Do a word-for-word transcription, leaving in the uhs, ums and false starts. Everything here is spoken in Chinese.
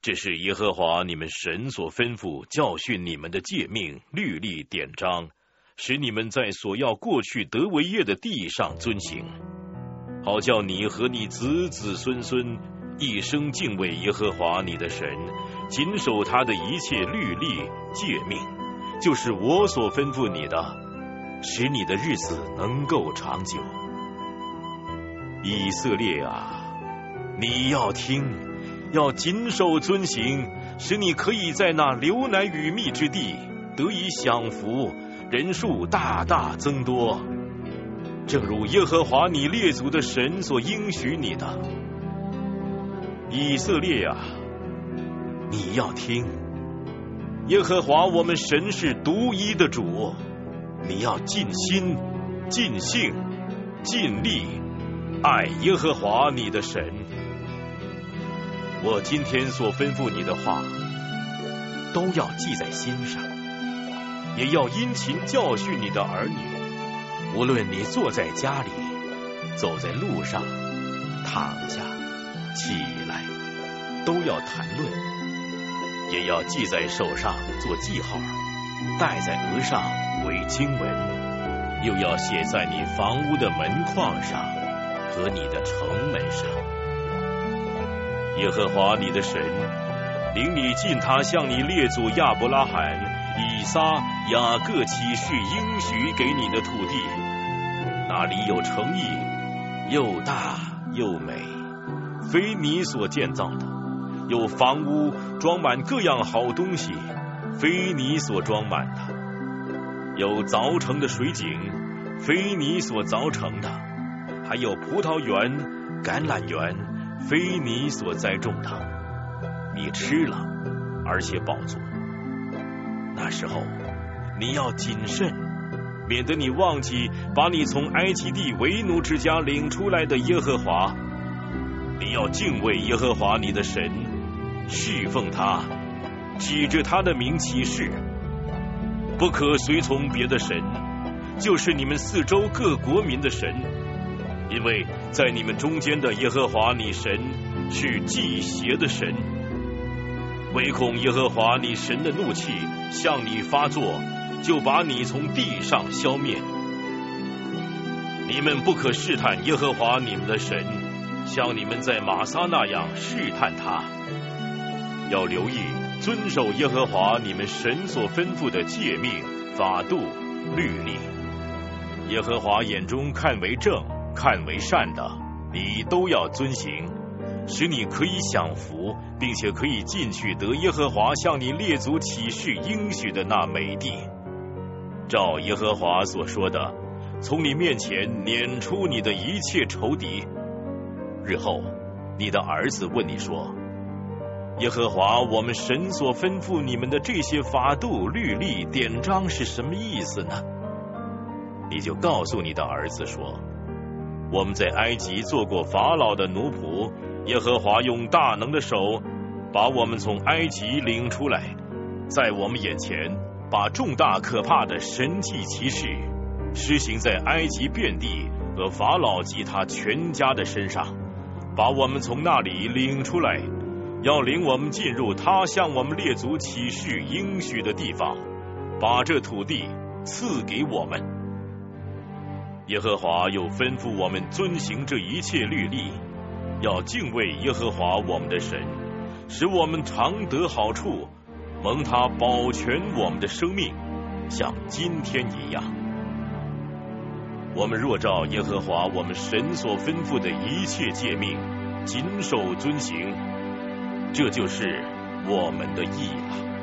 这是耶和华你们神所吩咐教训你们的诫命、律例、典章，使你们在所要过去得为业的地上遵行，好叫你和你子子孙孙一生敬畏耶和华你的神，谨守他的一切律例诫命，就是我所吩咐你的，使你的日子能够长久。以色列啊，你要听，要谨守遵行，使你可以在那流奶与蜜之地得以享福，人数大大增多，正如耶和华你列祖的神所应许你的。以色列啊，你要听，耶和华我们神是独一的主，你要尽心、尽性、尽力爱耶和华你的神。我今天所吩咐你的话，都要记在心上，也要殷勤教训你的儿女。无论你坐在家里，走在路上，躺下，起来，都要谈论，也要记在手上做记号，戴在额上为经文，又要写在你房屋的门框上和你的城门上。耶和华你的神领你进他向你列祖亚伯拉罕、以撒、雅各起誓应许给你的土地，那里有城邑，又大又美，非你所建造的；有房屋装满各样好东西，非你所装满的；有凿成的水井，非你所凿成的；还有葡萄园、橄榄园，非你所栽种的。你吃了，而且饱足。那时候你要谨慎，免得你忘记把你从埃及地为奴之家领出来的耶和华。你要敬畏耶和华你的神，侍奉他，指着他的名起誓，不可随从别的神，就是你们四周各国民的神，因为在你们中间的耶和华你神是忌邪的神，唯恐耶和华你神的怒气向你发作，就把你从地上消灭。你们不可试探耶和华你们的神，像你们在玛撒那样试探他。要留意遵守耶和华你们神所吩咐的诫命、法度、律例。耶和华眼中看为正、看为善的，你都要遵行，使你可以享福，并且可以进去得耶和华向你列祖起誓应许的那美地。照耶和华所说的，从你面前撵出你的一切仇敌。日后你的儿子问你说，耶和华我们神所吩咐你们的这些法度、律例、典章是什么意思呢？你就告诉你的儿子说，我们在埃及做过法老的奴仆，耶和华用大能的手把我们从埃及领出来，在我们眼前把重大可怕的神迹奇事施行在埃及遍地和法老及他全家的身上，把我们从那里领出来，要领我们进入他向我们列祖起誓应许的地方，把这土地赐给我们。耶和华又吩咐我们遵行这一切律例，要敬畏耶和华我们的神，使我们常得好处，蒙他保全我们的生命，像今天一样。我们若照耶和华我们神所吩咐的一切诫命谨守遵行，这就是我们的义了。